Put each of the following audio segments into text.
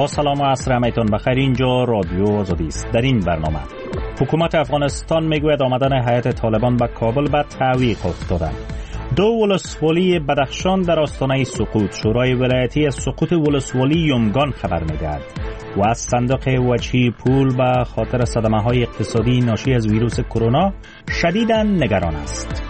با سلام و عصر همتون بخیر. اینجا رادیو آزادی است. در این برنامه حکومت افغانستان میگوید آمدن هیئت طالبان به کابل به تعویق افتاده. دو ولسوالی بدخشان در آستانه سقوط. شورای ولایتی از سقوط ولسوالی یمگان خبر میدهد و از صندوق وجهی پول به خاطر صدمه‌های اقتصادی ناشی از ویروس کرونا شدیداً نگران است.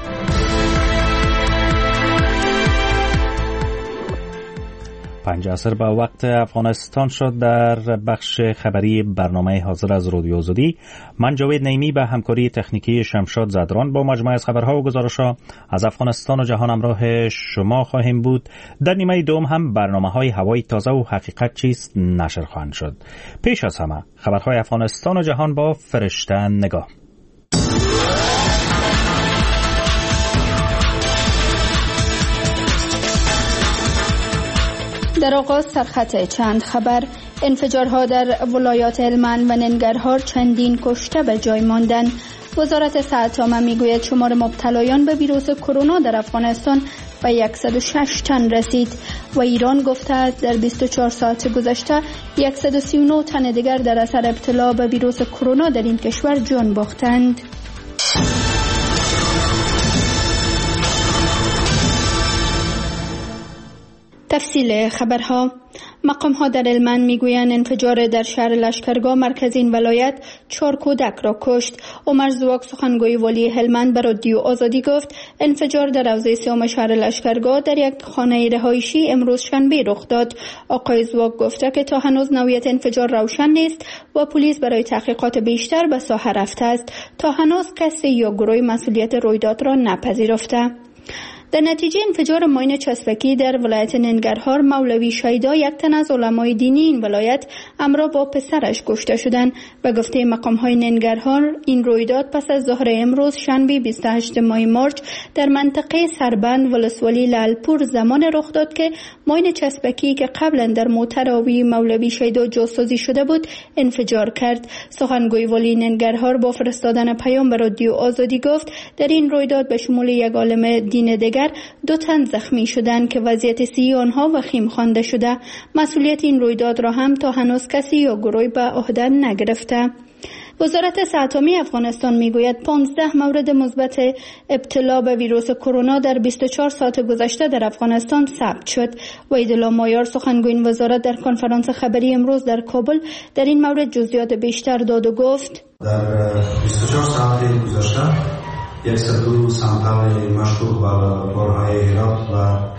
5 عصر به وقت افغانستان شد. در بخش خبری برنامه حاضر از رادیو آزادی، من جاوید نعیمی به همکاری تکنیکی شمشاد زدران با مجموعه از خبرها و گزارش‌ها از افغانستان و جهان همراه شما خواهیم بود. در نیمه دوم هم برنامه‌های هوای تازه و حقیقت چیست نشر خواهند شد. پیش از همه خبرهای افغانستان و جهان با فرشته نگاه. در آغاز سرخط چند خبر: انفجارها در ولایات هلمند و ننگرهار، چندین کشته به جای ماندن. وزارت صحت عامه میگوید شمار مبتلایان به ویروس کرونا در افغانستان به 106 تن رسید و ایران گفته در 24 ساعت گذشته 139 تن دیگر در اثر ابتلا به ویروس کرونا در این کشور جان باختند. تفصیل خبرها: مقام‌ها در هلمند میگویند انفجار در شهر لشکرگاه مرکز این ولایت 4 کودک را کشت. عمر زواک سخنگوی والی هلمند به رادیو آزادی گفت انفجار در حوزه 3 شهر لشکرگاه در یک خانه رهایشی امروز شنبه رخ داد. آقای زواک گفته که تا هنوز نوعیت انفجار روشن نیست و پلیس برای تحقیقات بیشتر به ساحه رفته است. تا هنوز کسی یا گروه مسئولیت رویداد را نپذیرفته. در نتیجه انفجار ماین چسبکی در ولایت ننگرهار، مولوی شیدا، یک تن از علمای دینی این ولایت، همراه با پسرش کشته شدند. به گفته مقام‌های ننگرهار، این رویداد پس از ظهر امروز شنبه 28 ماه مارچ در منطقه سربند ولسوالی لالپور زمان رخ داد که ماین چسبکی که قبلا در موتر آبی مولوی شیدا جاسازی شده بود انفجار کرد. سخنگوی والی ننگرهار با فرستادن پیام به رادیو آزادی گفت در این رویداد به شمول یک عالم دین دیگر 2 تن زخمی شدند که وضعیت صحی آنها وخیم خوانده شده. مسئولیت این رویداد را هم تا هنوز کسی یا گروهی به عهده نگرفته. وزارت صحت عامه افغانستان میگوید 15 مورد مثبت ابتلا به ویروس کرونا در 24 ساعت گذشته در افغانستان ثبت شد. وحیدالله مایار سخنگوی این وزارت در کنفرانس خبری امروز در کابل در این مورد جزئیات بیشتر داد و گفت در 24 ساعت گذشته 102 سامپل مشروع به لابراتوارهای هرات و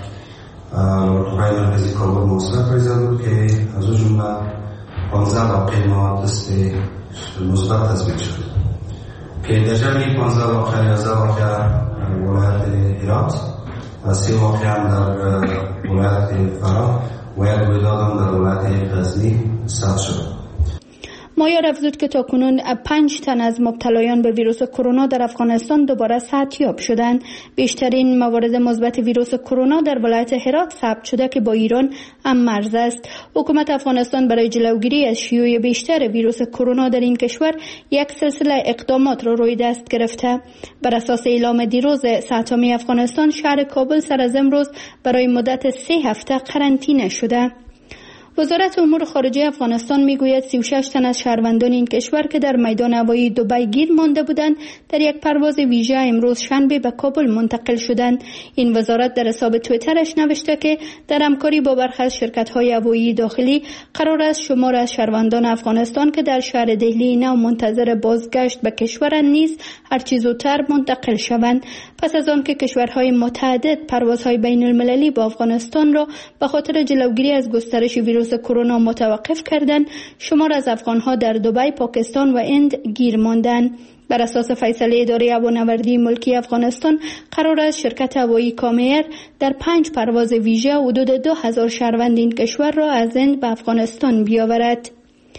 لابراتوارهای مرکزی کابل موثر پریزد بود که از او جمله 15 واقع ما تست مثبت تصویب شد که در جمع 15 واقع 11 واقع ولایت هرات و 3 واقع هم در ولایت فراه و یک رویداد هم در ولایت غزنی ثبت شد. مایار افزود که تاکنون 5 تن از مبتلایان به ویروس کرونا در افغانستان دوباره صحتیاب شدند. بیشترین موارد مثبت ویروس کرونا در ولایت هرات ثبت شده که با ایران هم مرز است. حکومت افغانستان برای جلوگیری از شیوع بیشتر ویروس کرونا در این کشور یک سلسله اقدامات را روی دست گرفته. بر اساس اعلام دیروز صحت عامه افغانستان، شهر کابل سر از امروز برای مدت 3 هفته قرنطینه شده. وزارت امور خارجه افغانستان میگوید 36 تن از شهروندان این کشور که در میدان هوایی دبی گیر مانده بودند در یک پرواز ویژه امروز شنبه به کابل منتقل شدند. این وزارت در حساب توییترش نوشته که در همکاری با برخی از شرکت‌های هوایی داخلی قرار است شمار از شهروندان افغانستان که در شهر دهلی نو منتظر بازگشت به کشورند نیز هر چه زودتر منتقل شوند. پس از آن که کشورهای متعدد پروازهای بین المللی با افغانستان را به خاطر جلوگیری از گسترش ویروس کرونا متوقف کردند، شمار از افغانها در دبی، پاکستان و هند گیر ماندند. بر اساس فیصله اداره هوانوردی ملکی افغانستان قرار است شرکت هوایی کامیر در 5 پرواز ویژه حدود 2000 شهروند این کشور را از هند به افغانستان بیاورد.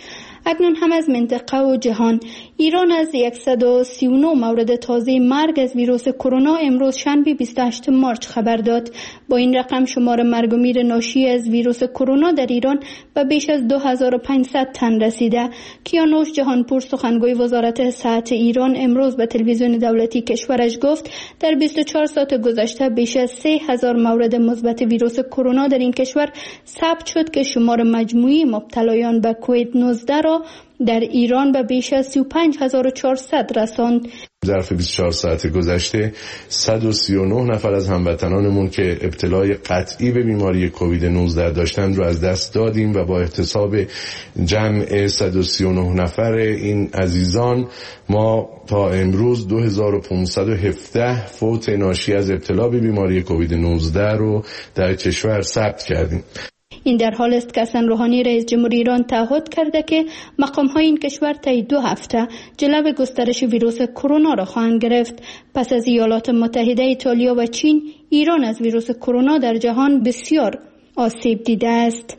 اکنون هم از منطقه و جهان. ایران از 139 مورد تازه مرگ از ویروس کرونا امروز شنبه 28 مارس خبر داد. با این رقم شمار مرگ و میر ناشی از ویروس کرونا در ایران به بیش از 2500 تن رسیده. کیانوش جهانپور سخنگوی وزارت صحت ایران امروز به تلویزیون دولتی کشورش گفت در 24 ساعت گذشته بیش از 3000 مورد مثبت ویروس کرونا در این کشور ثبت شد که شمار مجموعی مبتلایان به کووید 19 را در ایران به بیش از 35400 رساند. ظرف 24 ساعت گذشته 139 نفر از هموطنانمون که ابتلای قطعی به بیماری کووید 19 داشتند رو از دست دادیم و با احتساب جمع 139 نفر این عزیزان ما تا امروز 2517 فوت ناشی از ابتلا به بیماری کووید 19 رو در کشور ثبت کردیم. این در حال است که حسن روحانی رئیس جمهور ایران تعهد کرده که مقام‌های این کشور طی 2 هفته جلو گسترش ویروس کرونا را خواهند گرفت. پس از ایالات متحده، ایتالیا و چین، ایران از ویروس کرونا در جهان بسیار آسیب دیده است.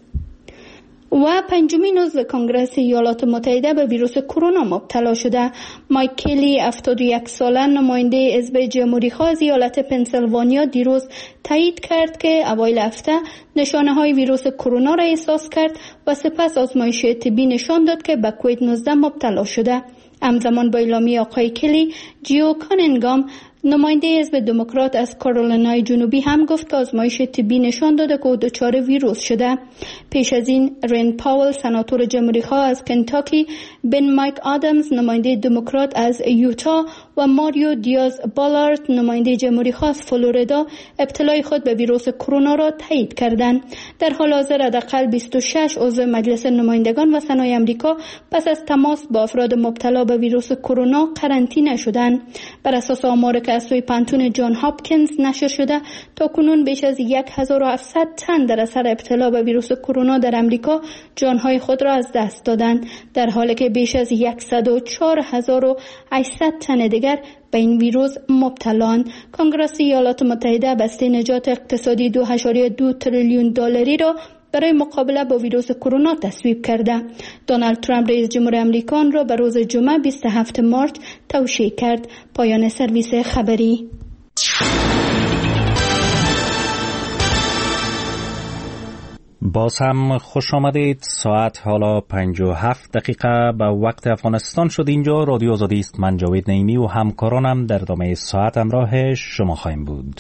و پنجمین عضو کنگره ایالات متحده به ویروس کرونا مبتلا شده. مایک کلی 71 ساله نماینده حزب جمهوری‌خواه از ایالت پنسیلوانیا دیروز تایید کرد که اوایل هفته نشانه‌های ویروس کرونا را احساس کرد و سپس آزمایش طبی نشان داد که به کووید 19 مبتلا شده. همزمان با اعلامیه آقای کلی، جیو کانینگام نماینده حزب دموکرات از کارولینای جنوبی هم گفت که آزمایش طبی نشان داده که او دچار ویروس شده. پیش از این رند پاول سناتور جمهوری‌خواه از کنتاکی، بن مایک آدمز نماینده دموکرات از یوتا و ماریو دیاز بالارد نماینده جمهوری‌خواه از فلوریدا ابتلای خود به ویروس کرونا را تایید کردند. در حال حاضر حداقل 26 عضو مجلس نمایندگان و سنای آمریکا پس از تماس با افراد مبتلا به ویروس کرونا قرنطینه شدند. بر اساس آمار که از سوی پانتون جان هاپکینز نشر شده، تا کنون بیش از 1700 تن در اثر ابتلا به ویروس کرونا در امریکا جانهای خود را از دست دادند، در حالی که بیش از 104800 تن دیگر به این ویروس مبتلان. کنگره ایالات متحده بسته نجات اقتصادی 2.2 تریلیون دلاری را برای مقابله با ویروس کرونا تصویب کرده. دونالد ترامپ رئیس جمهور امریکا را به روز جمعه 27 مارس توشیح کرد. پایان سرویس خبری. باز هم خوش آمدید. ساعت حالا 57 دقیقه به وقت افغانستان شد. اینجا رادیو آزادی است. من جاوید نعیمی و همکارانم در ادامه ساعت همراه شما خواهیم بود.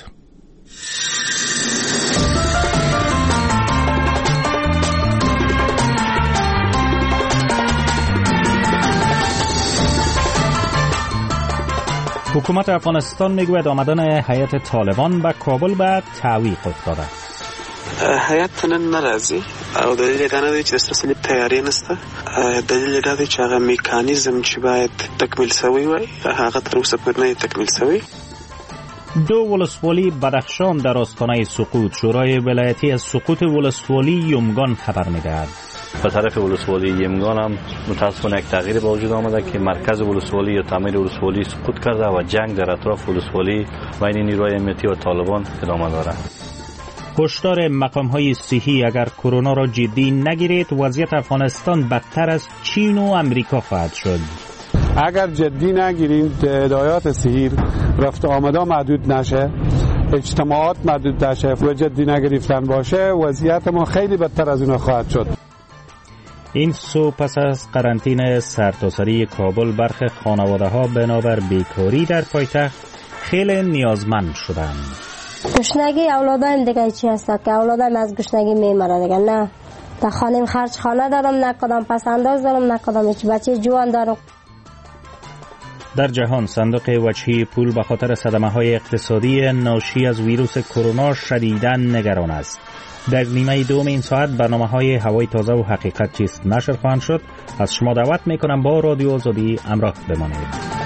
حکومت افغانستان میگوید آمدن هیئت طالبان به کابل به تعویق افتاده. هیئت ناراضی او دلیل دا نه دی چې ستاسو تیاری نشته. دلیل دا دی چې هغه میکانیزم چې باید تکمیل شوی وای هغه تر اوسه پورې نه تکمیل شوی. دو ولسوالی بدخشان در آستانه سقوط. شورای ولایتی از سقوط ولسوالی یمگان خبر میدهد. به طرف ولسوالی یمگان هم متاسفانه یک تغییر به وجود آمده که مرکز ولسوالی یا تعمیر ولسوالی سقوط کرده و جنگ در اطراف ولسوالی بین نیروهای امنیتی و طالبان ادامه دارد. هشدار مقام‌های صحی اگر کرونا را جدی نگیرید وضعیت افغانستان بدتر از چین و امریکا خواهد شد. اگر جدی نگیریم هدایات صحی رفت آمده محدود نشه، اجتماعات محدود نشه و جدی نگرفتن باشه وضعیت ما خیلی بدتر از اون خواهد شد. این سو پس از قرنطینه سرتاسری کابل برخی خانواده‌ها بنابر بیکاری در پایتخت خیلی نیازمند شدند. گشنگی اولادایم دیگه چی هست که اولادایم از گشنگی میمرن دیگه. نه تا خانم خرج خانه دارم، نه کدام پس انداز دارم، نه کدام هیچ بچه جوان دارم. در جهان صندوق وجهی پول به خاطر صدمه‌های اقتصادی ناشی از ویروس کرونا شدیداً نگران است. در نیمه دوم این ساعت برنامه‌های هوای تازه و حقیقت چیست نشر خواهند شد. از شما دعوت می‌کنم با رادیو آزادی همراه بمانید.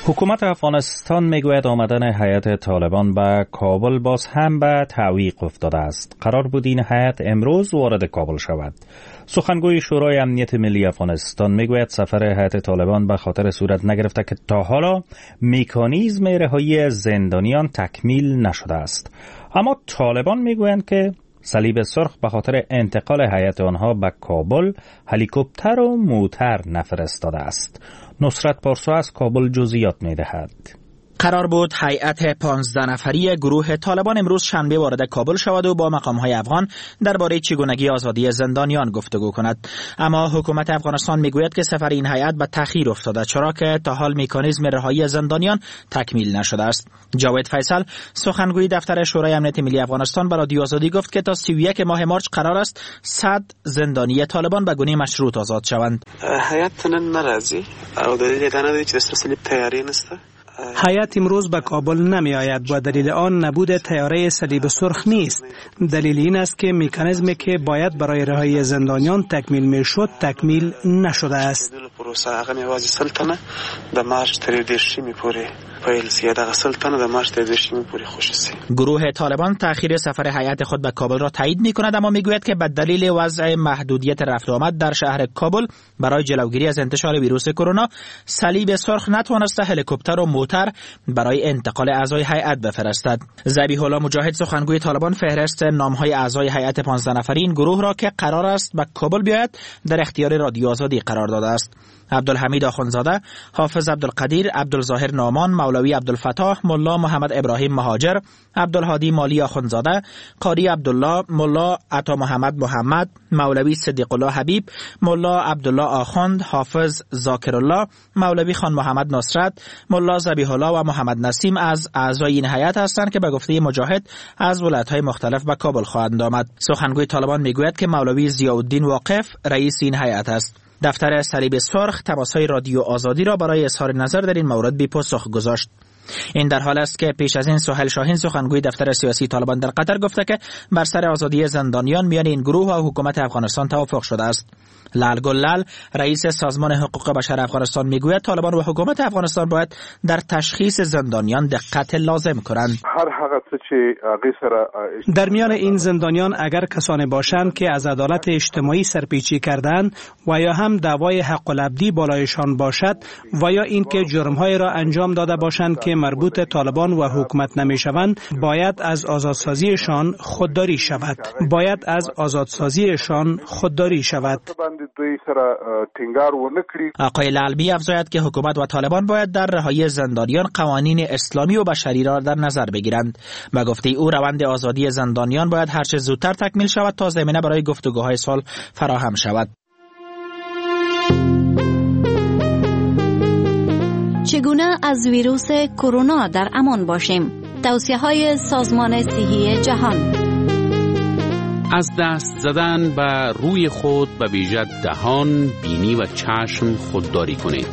حکومت افغانستان میگوید آمدن هیئت طالبان به کابل باز هم به تعویق افتاده است. قرار بود این هیئت امروز وارد کابل شود. سخنگوی شورای امنیت ملی افغانستان میگوید سفر هیئت طالبان به خاطر صورت نگرفته که تا حالا مکانیزم رهایی زندانیان تکمیل نشده است. اما طالبان میگویند که صلیب سرخ به خاطر انتقال هیئت آنها به کابل هلیکوپتر و موتر نفرستاده است. نصرت پارسا از کابل جزئیات می‌دهد. قرار بود هیئت 15 نفری گروه طالبان امروز شنبه وارد کابل شود و با مقام‌های افغان درباره چگونگی آزادی زندانیان گفتگو کند. اما حکومت افغانستان میگوید که سفر این هیئت به تأخیر افتاده، چرا که تا حال مکانیزم رهایی زندانیان تکمیل نشده است. جاوید فیصل سخنگوی دفتر شورای امنیت ملی افغانستان به رادیو آزادی گفت که تا 31 ماه مارس قرار است 100 زندانی طالبان به گونه مشروط آزاد شوند. هیئت ناراضی او دلیل دانه چې سلسله تیاری نسته. هیئت امروز به کابل نمی آید و دلیل آن نبود طیاره صلیب سرخ نیست. دلیل این است که مکانیزمی که باید برای رهایی زندانیان تکمیل می شد تکمیل نشده است. پروسه هغه میوازي سلطنه د مارچ تر 10 می پوری پیل سی دغه سلطنه د مارچ تر 10 می پوری خوشسی. گروه طالبان تأخیر سفر هیئت خود به کابل را تایید می کند، اما میگوید که به دلیل وضع محدودیت رفت و آمد در شهر کابل برای جلوگیری از انتشار ویروس کرونا صلیب سرخ نتوانسته هلیکوپتر و موتر برای انتقال اعضای هیئت بفرستد. ذبیح الله مجاهد سخنگوی طالبان فهرست نامهای اعضای هیئت 15 نفری این گروه را که قرار است به کابل بیاید در اختیار رادیو آزادی قرار داده است. عبدالحمید آخوندزاده، حافظ عبدالقدیر، عبدالظاهر نامان، مولوی عبدالفتاح، ملا محمد ابراهیم مهاجر، عبدالهادی مالی آخوندزاده، قاری عبدالله، ملا عطا محمد محمد، مولوی صدیق الله حبیب، ملا عبدالله آخوند، حافظ ذاکر الله، مولوی خان محمد نصرت، ملا ذبیح الله و محمد نسیم از اعضای این هیئت هستند که به گفته مجاهد از ولایت‌های مختلف به کابل خواهند آمد. سخنگوی طالبان میگوید که مولوی ضیاءالدین واقف رئیس این هیئت است. دفتر صلیب سرخ تماس‌های رادیو آزادی را برای اظهار نظر در این مورد بی پاسخ گذاشت. این در حال است که پیش از این سهیل شاهین سخنگوی دفتر سیاسی طالبان در قطر گفته که بر سر آزادی زندانیان میان این گروه و حکومت افغانستان توافق شده است. لال گلال رئیس سازمان حقوق بشر افغانستان میگوید طالبان و حکومت افغانستان باید در تشخیص زندانیان دقت لازم کنند. در میان این زندانیان اگر کسانی باشند که از عدالت اجتماعی سرپیچی کردند و یا هم دعوای حق العبدی بالایشان باشد و یا اینکه جرم‌های را انجام داده باشند که مربوط طالبان و حکومت نمی‌شوند، باید از آزادسازیشان خودداری شود. آقای لالبی افزاید که حکومت و طالبان باید در رهایی زندانیان قوانین اسلامی و بشری را در نظر بگیرند. به گفته او روند آزادی زندانیان باید هر چه زودتر تکمیل شود تا زمینه برای گفتگوهای صلح فراهم شود. چگونه از ویروس کرونا در امان باشیم؟ توصیه‌های سازمان صحی جهان. از دست زدن به روی خود به ویژه دهان، بینی و چشم خودداری کنید.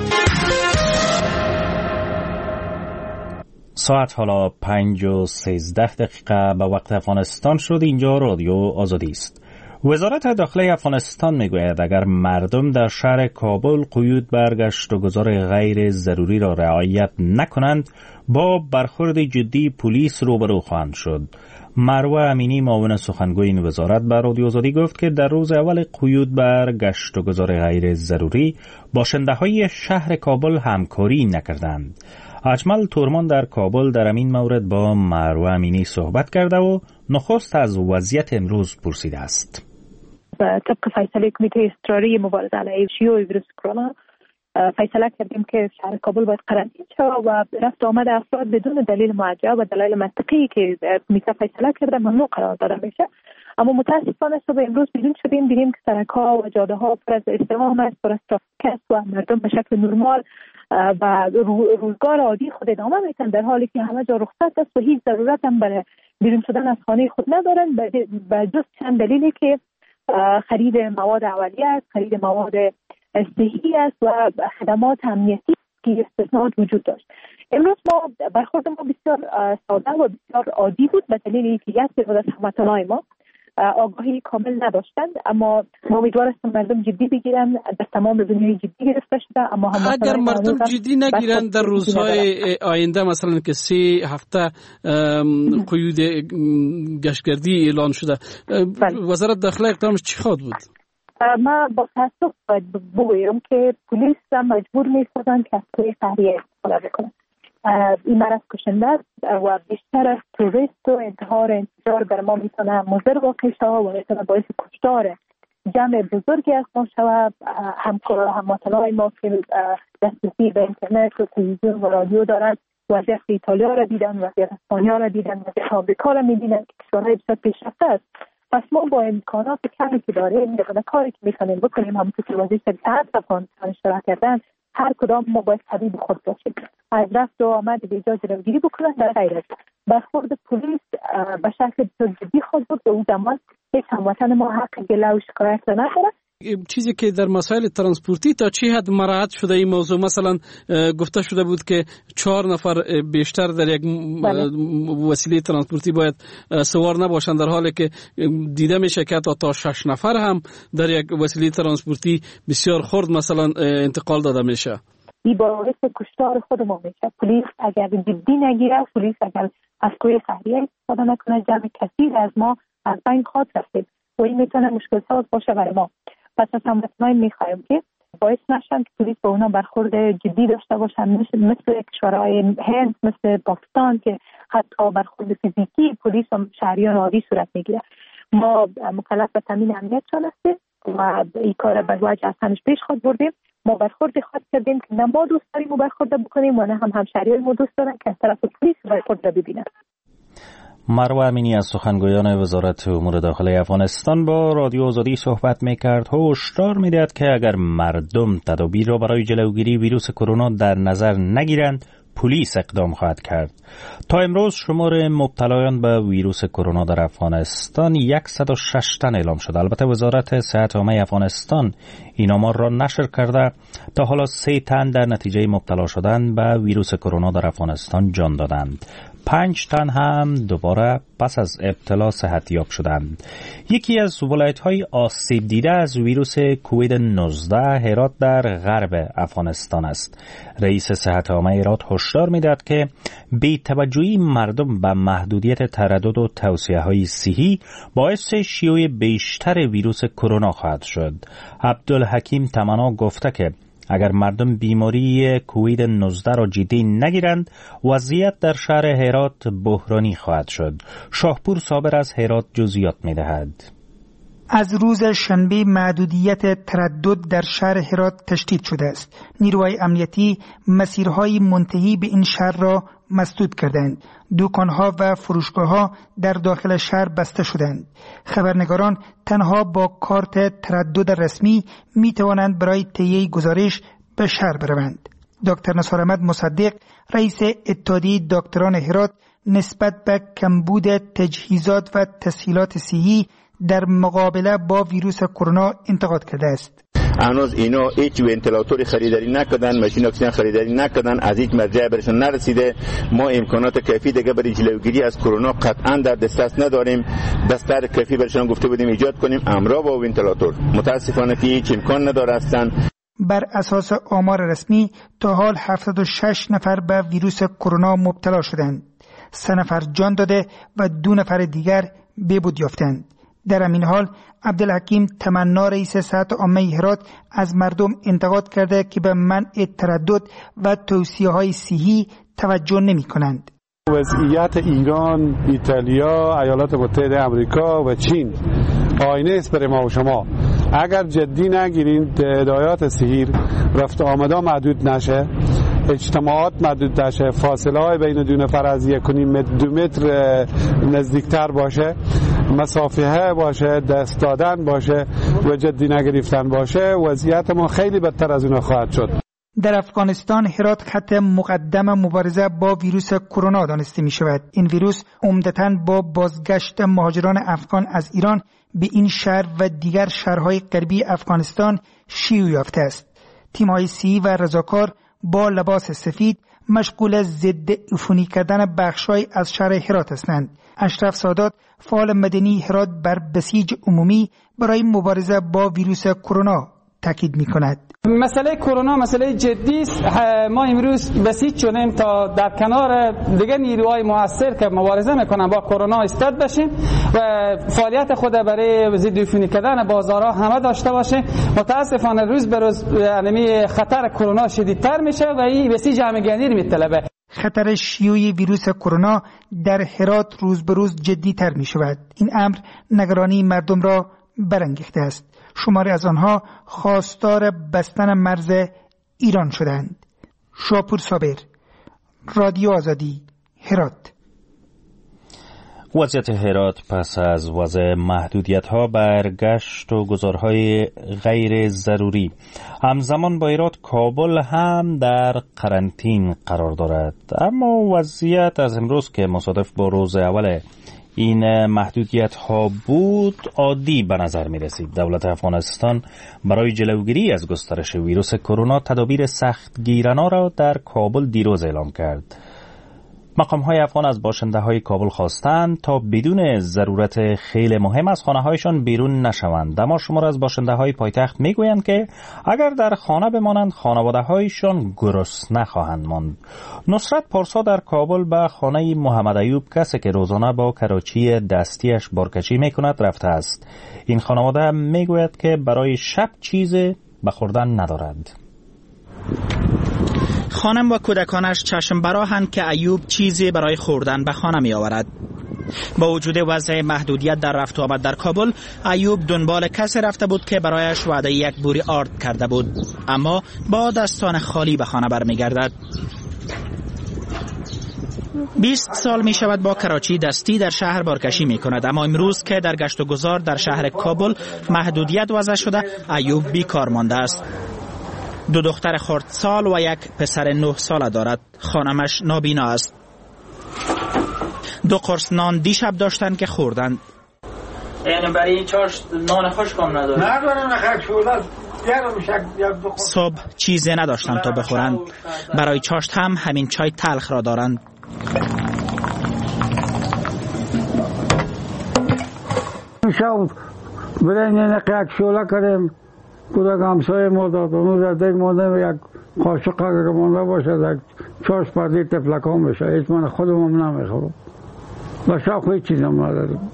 ساعت حالا 5:13 به وقت افغانستان شد. اینجا رادیو آزادی است. وزارت داخله افغانستان میگوید اگر مردم در شهر کابل قیود بر گشت و گذار غیر ضروری را رعایت نکنند با برخورد جدی پلیس روبرو خواهند شد. مروه امینی معاون سخنگوی این وزارت به رادیو آزادی گفت که در روز اول قیود بر گشت و گذار غیر ضروری باشنده‌های شهر کابل همکاری نکردند. اجمل تورمان در کابل در این مورد با مروه امینی صحبت کرده و نخست از وضعیت امروز پرسیده است. طبق فیصله کمیته اضطراری مبارزه علیه شیوع ویروس کرونا فیصله کردیم که شهر کابل باید قرنطینه شود و رفت آمد افراد بدون دلیل معجزه و دلایل منطقی که کمیته فیصله کرده ممنوع قرار داده میشه. اما متاسفانه صبح امروز بیرون شدیم دیدیم که سرک‌ها و جاده‌ها پر از ازدحام است، پر از ترافیک است و مردم به شکل نرمال و روزگار عادی خود ادامه میتن، در حالی که همه جا رخصت است و هیچ ضرورت هم برای بیرون شدن از خانه خود ندارن، به جز چند دلیلی که خرید مواد اولیه است، خرید مواد صحی است و خدمات امنیتی که استثناءات وجود داشت. امروز ما برخورد ما بسیار ساده و بسیار عادی بود به دلیل اینکه یک تعداد از هموطنان ما آگاهی کامل نداشتند. اما ما امیدوار هستیم مردم جدی بگیرن. در تمام دنیای جدی گرفته شده، اما اگر مردم جدی نگیرن در روزهای آینده، مثلا که 3 هفته قیود گشتگردی اعلان شده، وزارت داخله اقدامش چی خواهد بود؟ ما با تاسف باید بگویم که پلیس مجبور می‌سازند که از توی تحریه استفاده بکنن. این مرض کشنده است و بیشتر از توریست و انتحار انفجار در ما میتونه مضر واقع شود و میتونه باعث کشتار جمع بزرگی از ما شود. هموطنان ما که دسترسی به اینترنت و تلویزیون و رادیو دارند وضعیت ایتالیا را دیدن، وضعیت اسپانیا را دیدن، وضعیت آمریکا را میبینن که کشورهای بسیار پیشرفته است. پس ما با امکانات کمی که داریم یا کاری که میتونیم بکنیم، همونطور که وزیر صحت افغانستان اشاره کردن، هر کدام ما باید طبیب خود باشیم. از رفت و آمد به ایجاد جلوگیری بکنن در غیر از برخورد پلیس به شکل بسیار جدی خود بود. به اون زمان هیچ هموطن ما حق گله و شکایت را نداره. چیزی که در مسائل ترانسپورتی تا چه حد مراعات شده این موضوع؟ مثلا گفته شده بود که 4 نفر بیشتر در یک وسیله ترانسپورتی باید سوار نباشند، در حالی که دیده میشه که تا 6 نفر هم در یک وسیله ترانسپورتی بسیار خرد مثلا انتقال داده میشه. این باعث کشتار خود ما میشه. پلیس اگر جدی نگیره، پلیس اگر از کوی تحریه استفاده نکنه، جمع کثیر از ما از بین خواهد رفت و این میتونه مشکل ساز باشه برای ما. پس از هموطنان میخوایم که باعث نشن که پلیس با اونا برخورد جدی داشته باشن، مثل کشورهای هند، مثل پاکستان که حتی برخورد فیزیکی پلیس و شهریان عادی صورت میگیره. ما مکلف به تامین امنیتشان هستیم و این کار به وجه از همش پیش خود بردیم. ما برخورد خود کردیم که نه ما دوست داریم برخورد بکنیم و نه هم همشهریان ما دوست دارن که از طرف پلیس برخورد را ببینن. مروه امینی از سخنگویان وزارت امور داخلی افغانستان با رادیو آزادی صحبت میکرد. هشدار میدهد که اگر مردم تدابیر را برای جلوگیری ویروس کرونا در نظر نگیرند، پلیس اقدام خواهد کرد. تا امروز شمار مبتلایان به ویروس کرونا در افغانستان 106 تن اعلام شده. البته وزارت صحت عامه افغانستان این آمار را نشر کرده. تا حالا 3 تن در نتیجه مبتلا شدن به ویروس کرونا در افغانستان جان دادند. 5 تن هم دوباره پس از ابتلا صحتیاب شدند. یکی از ولایت‌های آسیب دیده از ویروس کووید 19 هرات در غرب افغانستان است. رئیس صحت عامه هرات هشدار می‌دهد که بی‌توجهی مردم به محدودیت تردد و توصیه‌های صحی باعث شیوع بیشتر ویروس کرونا خواهد شد. عبدالحکیم تمنا گفته که اگر مردم بیماری کووید 19 را جدی نگیرند، وضعیت در شهر هرات بحرانی خواهد شد. شاهپور صابر از هرات جزئیات می‌دهد. از روز شنبه محدودیت تردد در شهر هرات تشدید شده است. نیروهای امنیتی مسیرهای منتهی به این شهر را مسدود کردند. دکانها و فروشگاه‌ها در داخل شهر بسته شدند. خبرنگاران تنها با کارت تردد رسمی می توانند برای تهیه گزارش به شهر بروند. دکتر نصار احمد مصدق، رئیس اتحادیه دکتران هرات، نسبت به کمبود تجهیزات و تسهیلات صحی در مقابله با ویروس کرونا انتقاد کرده است. هنوز اینا هیچ ونتیلاتوری خریداری نکردن، ماشین اکسیژن خریداری نکردن، از هیچ مرجع برشون نرسیده. ما امکانات کافی دیگه برای جلوگیری از کرونا قطعا در دسترس نداریم. دستور کافی برشون گفته بودیم ایجاد کنیم، امرا با ونتیلاتور متاسفانه هیچ امکان نداره هستن. بر اساس آمار رسمی تا حال 76 نفر به ویروس کرونا مبتلا شدند. 3 نفر جان داده و 2 نفر دیگر بهبود یافتند. در همین حال عبدالحکیم تمنا، رئیس صحت عامه هرات، از مردم انتقاد کرده که به منع تردد و توصیه‌های صحی توجه نمی‌کنند. وضعیت ایران، ایتالیا، ایالات متحده آمریکا و چین آینه است برای ما و شما. اگر جدی نگیرین، هدایات صحی رفت و آمد محدود نشه، اجتماعات محدود نشه، فاصله های بین 2 نفر از 1.5 متر 2 متر نزدیکتر باشه، مسافه باشه، دست دادن باشه و جدی نگرفتن باشه، وضعیت ما خیلی بدتر از اون خواهد شد. در افغانستان هرات خط مقدم مبارزه با ویروس کرونا دانسته می شود. این ویروس عمدتاً با بازگشت مهاجران افغان از ایران به این شهر و دیگر شهرهای غربی افغانستان شیوع یافته است. تیم‌های صحی و رضاکار با لباس سفید مشغول ضد عفونی کردن بخش‌های از شهر هرات هستند. اشرف سادات، فعال مدنی هرات، بر بسیج عمومی برای مبارزه با ویروس کرونا تاکید می‌کند. مسئله کرونا مسئله جدی است. ما امروز بسیج شدیم تا در کنار دیگه نیروهای مؤثر که مبارزه میکنن با کرونا استاد بشیم و فعالیت خود برای ضد عفونی کردن بازارها همه داشته باشیم. متاسفانه روز به روز یعنی خطر کرونا شدیدتر میشه و این بسیج همگانی میطلبه. خطر شیوع ویروس کرونا در هرات روز به روز جدی‌تر میشود. این امر نگرانی مردم را برانگیخته است. شماری از آنها خواستار بستن مرز ایران شدند. شاپور صابر، رادیو آزادی، هرات. وضعیت هرات پس از وضع محدودیت‌ها بر گشت و گذارهای غیر ضروری همزمان با ایراد کابل هم در قرنطین قرار دارد. اما وضعیت از امروز که مصادف با روز اول این محدودیت ها بود عادی به نظر می رسید. دولت افغانستان برای جلوگیری از گسترش ویروس کرونا تدابیر سختگیرانه را در کابل دیروز اعلام کرد. مقام های افغان از باشنده های کابل خواستند تا بدون ضرورت خیلی مهم از خانه هایشان بیرون نشوند. اما شمار از باشنده های پایتخت می گویند که اگر در خانه بمانند خانواده هایشان گرسنه خواهند ماند. نصرت پارسا در کابل به خانه محمد ایوب، کسی که روزانه با کراچی دستیش بارکشی می کند، رفته است. این خانواده می گوید که برای شب چیزی به خوردن ندارد. خانم و کودکانش چشم براهند که ایوب چیزی برای خوردن به خانه می آورد. با وجود وضع محدودیت در رفت و آمد در کابل، ایوب دنبال کسی رفته بود که برایش وعده یک بوری آرد کرده بود، اما با دستان خالی به خانه برمیگردد. 20 سال می شود با کراچی دستی در شهر بارکشی می کند، اما امروز که در گشت و گذار در شهر کابل محدودیت وضع شده، ایوب بیکار مانده است. 2 دختر خردسال و 1 پسر 9 ساله دارد. خانمش نابینا است. 2 قرص نان دیشب داشتند که خوردند. یعنی برای این چاش نان خوش کم ندارد؟ ندارم، نخواهد شده. صبح چیزی نداشتند تا بخورند. برای چاشت هم همین چای تلخ را دارند. شب برای نقیق شوله کردیم. کودک همسایه ما داد. اونو در دیگ مانده یک قاشق اگر مانده باشد یک چاش پردی تفلکان بشه. هیچ من خودم هم نمیخورم و شب خواهی چیزم ندارم.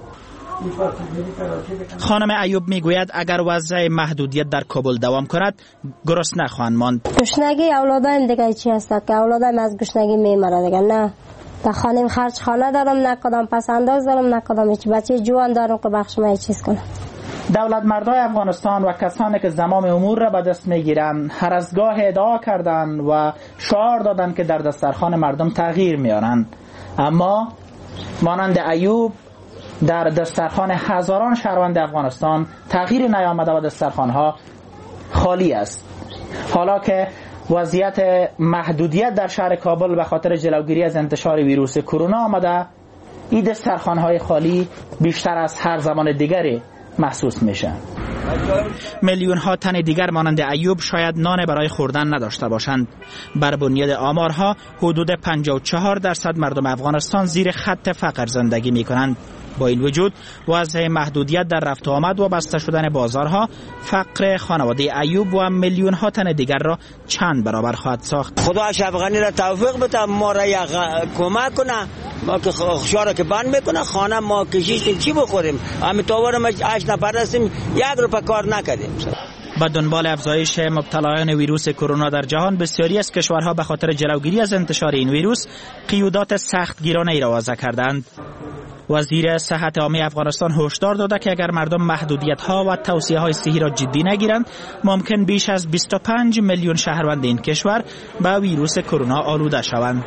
خانم ایوب میگوید اگر وضع محدودیت در کابل دوام کند گرسنه خواهند ماند. گشنگی اولادایم دیگه چی هست که اولادایم از گشنگی میمره دیگه. نه در خانم خرج خانه دارم، نه کدام پس انداز دارم، نه کدام هیچ بچه جوان دارم که بخش ما چیز کنم. دولت مردای افغانستان و کسانی که زمام امور را به دست میگیرند هر از گاه ادعا کردند و شعار دادند که در دسترخوان مردم تغییر میارند، اما مانند ایوب در دسترخوان هزاران شهروند افغانستان تغییر نیامده و دسترخوانها خالی است. حالا که وضعیت محدودیت در شهر کابل به خاطر جلوگیری از انتشار ویروس کرونا آمده، این دسترخوانهای خالی بیشتر از هر زمان دیگری محسوس میشه. میلیون ها تن دیگر مانند ایوب شاید نان برای خوردن نداشته باشند. بر بنیاد آمارها حدود 54% مردم افغانستان زیر خط فقر زندگی می کنند. با این وجود وضع محدودیت در رفت و آمد و بسته شدن بازارها فقر خانواده ایوب و میلیون ها تن دیگر را چند برابر خواهد ساخت. خدا افغانی را توفیق بده، ما را کمک کنه، ما که خشارا که بند میکنه خانه ما کشیدیم چی بخوریم؟ همین طور ما 8 نفر هستیم 1 روپیه کار نکردیم. با دنبال افزایش مبتلایان ویروس کرونا در جهان، بسیاری از کشورها به خاطر جلوگیری از انتشار این ویروس قیودات سختگیرانه ای را وضع کردند. وزیر صحت عامه افغانستان هشدار داده که اگر مردم محدودیت‌ها و توصیه‌های صحی را جدی نگیرند، ممکن بیش از 25 میلیون شهروند این کشور به ویروس کرونا آلوده شوند.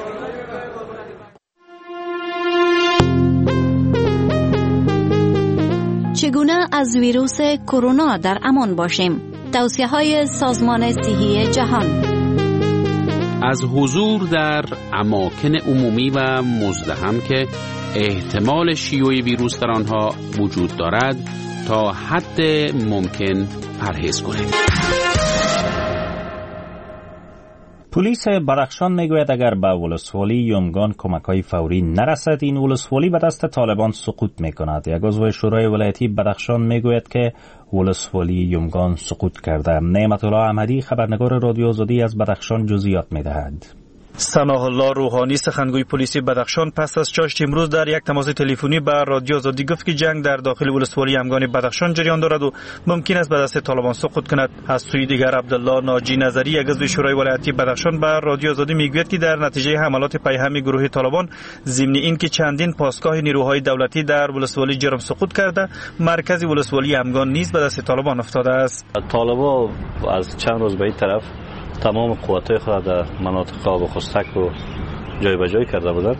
چگونه از ویروس کرونا در امان باشیم؟ توصیه‌های سازمان صحی جهان. از حضور در اماکن عمومی و مزدحم که احتمال شیوع ویروس در آنها وجود دارد تا حد ممکن پرهیز کنید. پلیس بدخشان میگوید اگر به ولسوالی یمگان کمک‌های فوری نرسد این ولسوالی به دست طالبان سقوط میکند. یک عضو شورای ولایتی بدخشان میگوید که ولسوالی یمگان سقوط کرده. نعمت الله احمدی خبرنگار رادیو آزادی از بدخشان جزئیات میدهد. ثناء الله روحانی سخنگوی پلیس بدخشان پس از چاشت امروز در یک تماس تلفنی به رادیو آزادی گفت که جنگ در داخل ولسوالی یمگان بدخشان جریان دارد و ممکن است به دست طالبان سقوط کند. از سوی دیگر عبدالله ناجی نظری یک عضو شورای ولایتی بدخشان به رادیو آزادی میگوید که در نتیجه حملات پیهمی گروه طالبان ضمن اینکه چندین پاسگاه نیروهای دولتی در ولسوالی جرم سقوط کرده، مرکز ولسوالی یمگان نیز به دست طالبان افتاده است. طالبان از چند روز به این طرف تمام قوت‌های خود در مناطق آب خستک و جای به جای کرده بودند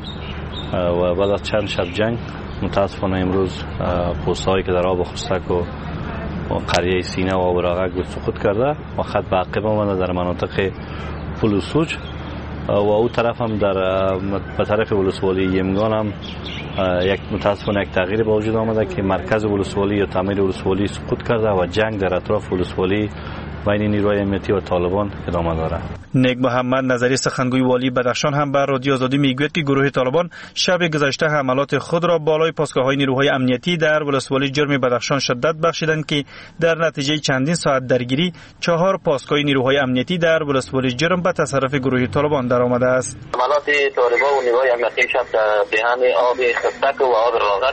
و بعد از چند شب جنگ متاسفانه امروز پست‌هایی که در آب خستک و قریه سینه و آب راغک سقوط کرده و خط به عقب آمده در مناطق پل و سوج و او طرف هم به طرف ولسوالی یمگان هم متاسفانه یک تغییر به وجود آمده که مرکز ولسوالی یا تعمیر ولسوالی سقوط کرده و جنگ در اطراف ولسوالی بین نیروهای امنیتی و طالبان ادامه دارد. نیک محمد نظری سخنگوی والی بدخشان هم بر رادیو آزادی میگوید که گروه طالبان شب گذشته حملات خود را بالای پاسگاه‌های نیروهای امنیتی در ولسوالی جرم بدخشان شدت بخشیدند که در نتیجه چندین ساعت درگیری 4 پاسگاه نیروهای امنیتی در ولسوالی جرم به تصرف گروه طالبان درآمده است. حملات طالبان و نیروهای امنیتی شب دهان آب خستک و آب راغک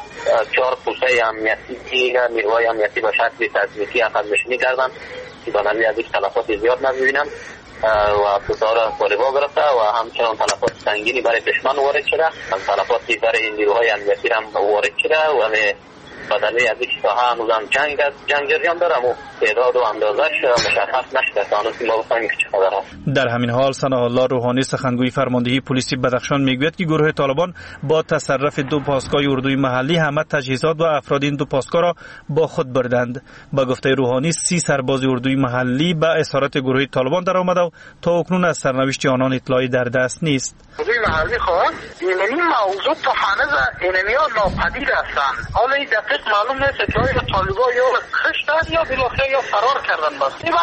4 پوسته امنیتی که نیروهای امنیتی به شکل تزریقی عقب نشینی کردند که بنابراین از یک تلفات زیاد نمی‌بینم و پوسته‌ها را فارغ گرفته و همچنان تلفات سنگینی برای دشمن وارد شده، تلفاتی برای نیروهای امنیتی هم وارد شده و بدلی از یک ساحه هنوز هم جنگ جریان دارم و تعداد و اندازش مشخص نشده تا هنوز ما بفهمیم که چه خبر است. در همین حال ثناء الله روحانی سخنگوی فرماندهی پلیس بدخشان میگوید که گروه طالبان با تصرف 2 پاسگاه اردوی محلی همه تجهیزات و افراد این 2 پاسگاه را با خود بردند. با گفته روحانی 30 سرباز اردوی محلی به اسارت گروه طالبان درآمده و تا اکنون از سرنوشت آنان اطلاعی در دست نیست. اردوی محلی خواهد این موضوع تا هنوز اینمیا ناپدید هستند. حالا این دقیق معلوم نیست اطلاعی طالبان یا خشتن یا بالاخره یا فرار کردن. بس این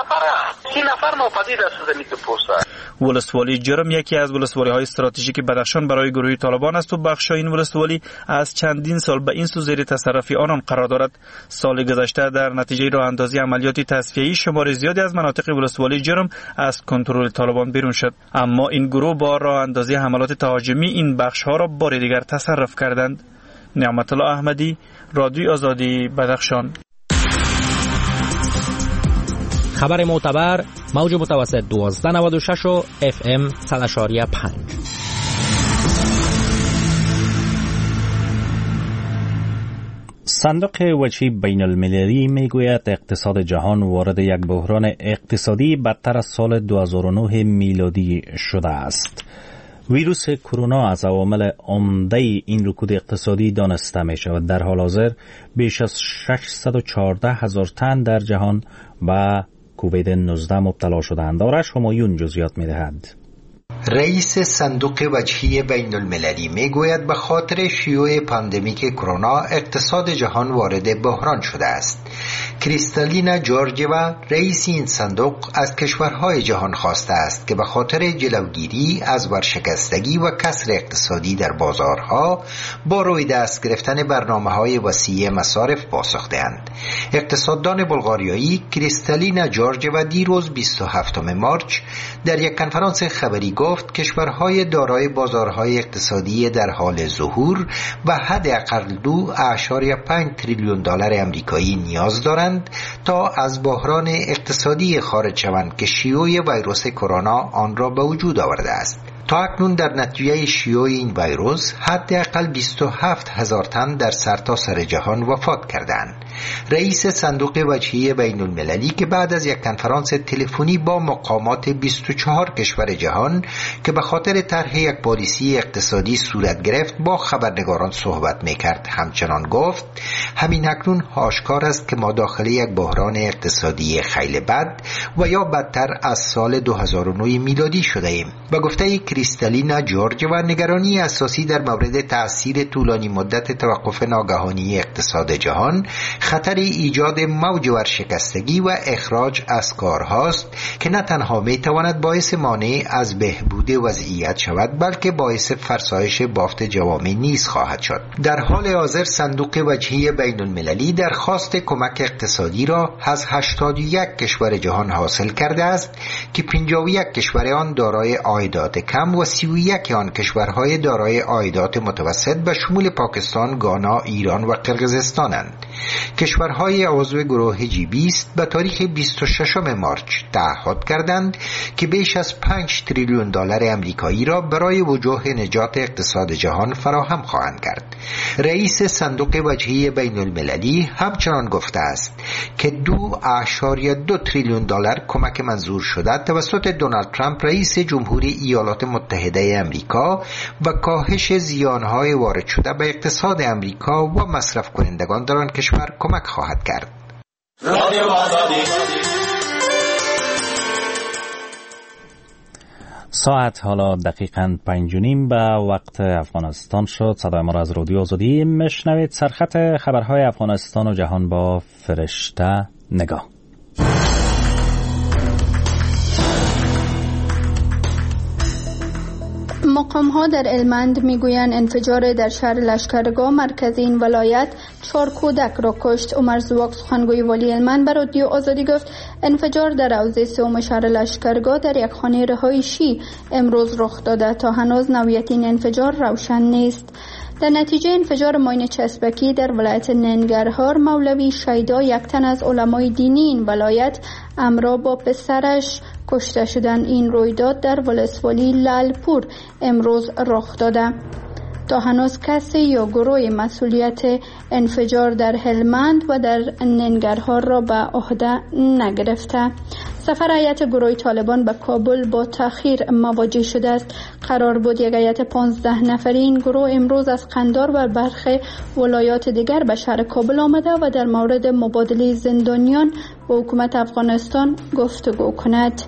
30 نفر ناپدید هستند این پست. ولسوالی جرم یکی از ولسوالی‌های استراتژیک بدخشان برای گروه طالبان است و بخش این ولسوالی از چندین سال به این سو زیر تصرف آنان قرار دارد. سال گذشته در نتیجه راه اندازی عملیات تصفیه‌ای شمار زیادی از مناطق ولسوالی جرم از کنترل طالبان بیرون شد، اما این گروه با راه اندازی حملات تهاجمی این بخش‌ها را بار دیگر تصرف کردند. نعمت الله احمدی، رادیو آزادی بدخشان. خبر معتبر موج متوسط 1296 و FM 3.5. صندوق وجهی بین المللی میگوید اقتصاد جهان وارد یک بحران اقتصادی بدتر از سال 2009 میلادی شده است. ویروس کرونا از عوامل عمده این رکود اقتصادی دانسته می شود. در حال حاضر بیش از 614,000 تن در جهان به کووید 19 مبتلا شدند. آرش همایون جزئیات می دهد. رئیس صندوق وجهی بین المللی می گوید به خاطر شیوع پاندمیک کرونا اقتصاد جهان وارد بحران شده است. کریستالینا جورجیوا رئیس این صندوق از کشورهای جهان خواسته است که به خاطر جلوگیری از ورشکستگی و کسر اقتصادی در بازارها با روی دست گرفتن برنامه‌های وسیع مصارف پاسخ دهند. اقتصاددان بلغاریایی کریستالینا جورجیوا دیروز 27 مارچ در یک کنفرانس خبری گفت کشورهای دارای بازارهای اقتصادی در حال ظهور و حداقل 2.5 تریلیون دلار آمریکایی نیاز دارند تا از بحران اقتصادی خارج شوند که شیوع ویروس کرونا آن را به وجود آورده است. تا اکنون در نتیجه شیوع این ویروس حداقل 27,000 تن در سرتاسر جهان وفات کردند. رئیس صندوق وجهی بین المللی که بعد از یک کنفرانس تلفنی با مقامات 24 کشور جهان که به خاطر طرح یک پالیسی اقتصادی صورت گرفت با خبرنگاران صحبت میکرد همچنان گفت همین اکنون آشکار است که ما داخل یک بحران اقتصادی خیلی بد و یا بدتر از سال 2009 میلادی شده ایم. به گفته کریستالینا جورجیوا نگرانی اساسی در مورد تأثیر طولانی مدت توقف ناگهانی اقتصاد جهان خطر ایجاد موج ورشکستگی و اخراج از کار هاست که نه تنها می تواند باعث مانع از بهبود وضعیت شود بلکه باعث فرسایش بافت جوامع نیز خواهد شد. در حال حاضر صندوق وجهی بین المللی درخواست کمک اقتصادی را از 81 کشور جهان حاصل کرده است که 51 کشور آن دارای عایدات کم و 31 آن کشورهای دارای عایدات متوسط به شمول پاکستان، گانا، ایران و قرقیزستانند. کشورهای عضو گروه G20 به تاریخ 26 مارچ تعهد کردند که بیش از 5 تریلیون دلار آمریکایی را برای وجوه نجات اقتصاد جهان فراهم خواهند کرد. رئیس صندوق وجهی بین المللی همچنان گفته است که 2.2 تریلیون دلار کمک منظور شده توسط دونالد ترامپ رئیس جمهوری ایالات متحده آمریکا و کاهش زیانهای وارد شده به اقتصاد آمریکا و مصرف کنندگان در آن کشور کمک خواهد کرد. ساعت حالا دقیقاً 5:30 به وقت افغانستان شد. صدای ما را از رادیو آزادی میشنوید. سرخط خبرهای افغانستان و جهان با فرشته نگاه. مقام‌ها در المند میگویند انفجار در شهر لشکرگاه مرکزی این ولایت 4 کودک را کشت. عمر زواق سخنگوی والی المند به رادیو آزادی گفت انفجار در حوزه 3 شهر لشکرگاه در یک خانه رهایشی امروز رخ داده. تا هنوز نوعیت این انفجار روشن نیست. در نتیجه انفجار ماین چسبکی در ولایت ننگرهار، مولوی شیدا، یک تن از علمای دینی این ولایت، امرا با پسرش کشته شدند. این رویداد در ولسوالی لالپور امروز رخ داده. تا هنوز کسی یا گروه مسئولیت انفجار در هلمند و در ننگرهار را به عهده نگرفته. سفر هیئت گروه طالبان به کابل با تأخیر مواجه شده است. قرار بود یک هیئت 15 نفری این گروه امروز از قندار و برخی ولایات دیگر به شهر کابل آمده و در مورد مبادله زندانیان با حکومت افغانستان گفتگو کند.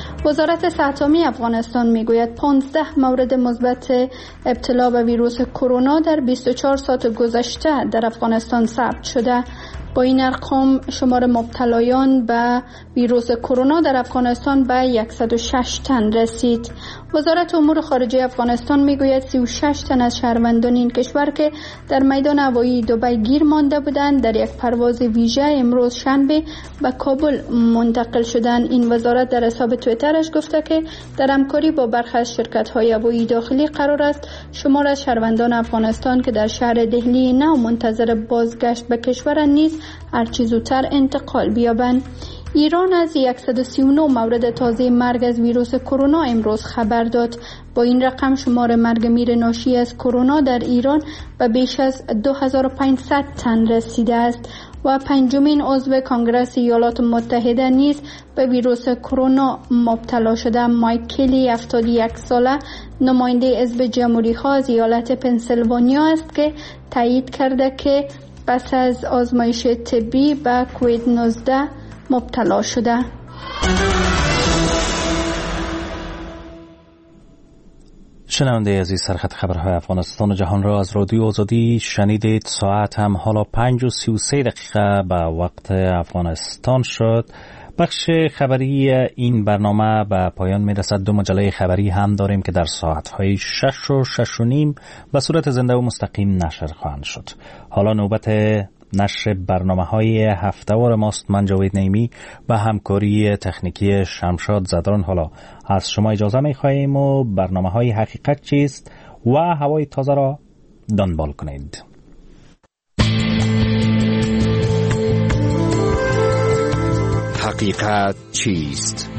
وزارت صحت عامه افغانستان میگوید 15 مورد مثبت ابتلا به ویروس کرونا در 24 ساعت گذشته در افغانستان ثبت شده. با این ارقام شمار مبتلایان به ویروس کرونا در افغانستان به 106 تن رسید. وزارت امور خارجه افغانستان میگوید 36 تن از شهروندان این کشور که در میدان هوایی دبی گیر مانده بودند در یک پرواز ویژه امروز شنبه به کابل منتقل شدند. این وزارت در حساب توییترش گفته که در همکاری با برخی از شرکت‌های هوایی داخلی قرار است شمار از شهروندان افغانستان که در شهر دهلی نو منتظر بازگشت به کشور نیز هرچه زودتر انتقال بیابند. ایران از 139 مورد تازه مرگ از ویروس کرونا امروز خبر داد. با این رقم شمار مرگ میر ناشی از کرونا در ایران به بیش از 2500 تن رسیده است و پنجمین عضو کنگره ایالات متحده نیز به ویروس کرونا مبتلا شده. مایک کلی 71 ساله نماینده حزب جمهوری‌خواه از ایالت پنسیلوانیا است که تایید کرده که پس از آزمایش طبی به کووید 19 مبتلا شده. شنونده عزیز، سرخط خبرهای افغانستان و جهان را از رادیو آزادی شنیدید. ساعت هم حالا 5:33 به وقت افغانستان شد. بخش خبری این برنامه به پایان میرسد. 2 مجله خبری هم داریم که در ساعتهای 6 و 6:30 به صورت زنده و مستقیم نشر خواهند شد. حالا نوبت نشر برنامه‌های هفته‌وار ماست. من جاوید نیمی و همکاری تکنیکی شمشاد زدران حالا از شما اجازه می‌خواهیم و برنامه‌های حقیقت چیست و هوای تازه را دنبال کنید. حقیقت چیست؟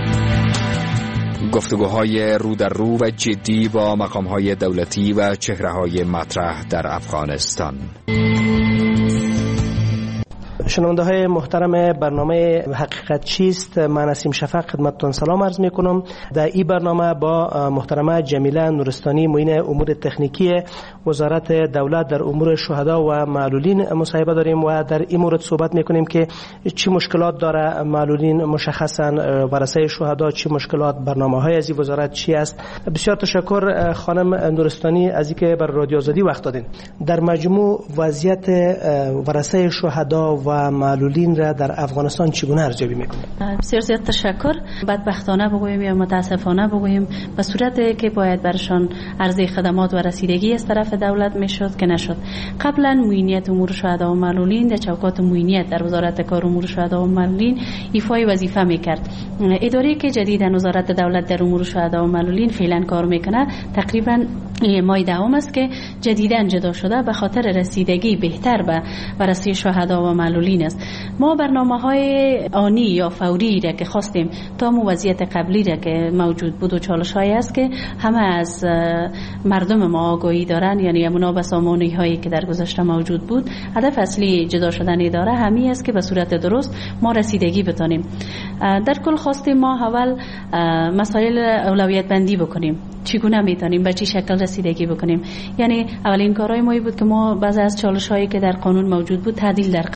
گفتگوهای رو در رو و جدی با مقام‌های دولتی و چهره‌های مطرح در افغانستان. شنونده های محترم برنامه حقیقت چیست، من نسیم شفق خدمتتون سلام عرض می کنم. در این برنامه با محترمه جمیله نورستانی معین امور تکنیکی وزارت دولت در امور شهدا و معلولین مصاحبه داریم و در این مورد صحبت می کنیم که چی مشکلات داره معلولین، مشخصا ورثه شهدا چی مشکلات، برنامه های از این وزارت چی است. بسیار تشکر خانم نورستانی از اینکه بر رادیو آزادی وقت دادین. در مجموع وضعیت ورثه شهدا و معلولین را در افغانستان چگونه ارزیابی میکنید؟ بسیار زیاد تشکر. بدبختانه بگوییم یا متاسفانه بگوییم به صورتی که باید برشان عرضه خدمات و رسیدگی از طرف دولت میشد که نشد. قبلا معینیت امور شهدا و معلولین در چوکات معینیت در وزارت کار امور شهدا و معلولین ایفای وظیفه میکرد. اداره که جدیداً وزارت دولت در امور شهدا و معلولین فعلا کار میکنه تقریبا ماه دوم است که جدیداً جدا شده به خاطر رسیدگی بهتر به ورثه شهدا و معلولین است. ما برنامه‌های آنی یا فوری را که خواستیم تا وضعیت قبلی را که موجود بود و چالش‌هایی است که همه از مردم ما آگاهی دارن، یعنی همونا بسامانی‌هایی که در گذشته موجود بود. هدف اصلی جدا شدن اداره همین است که به صورت درست ما رسیدگی بتونیم. در کل خواستیم ما اول مسائل اولویت بندی بکنیم، چگونه میتونیم به چه شکل رسیدگی بکنیم. یعنی اولین کارهای ما بود که ما بعضی از چالش‌هایی که در قانون موجود بود تعدیل در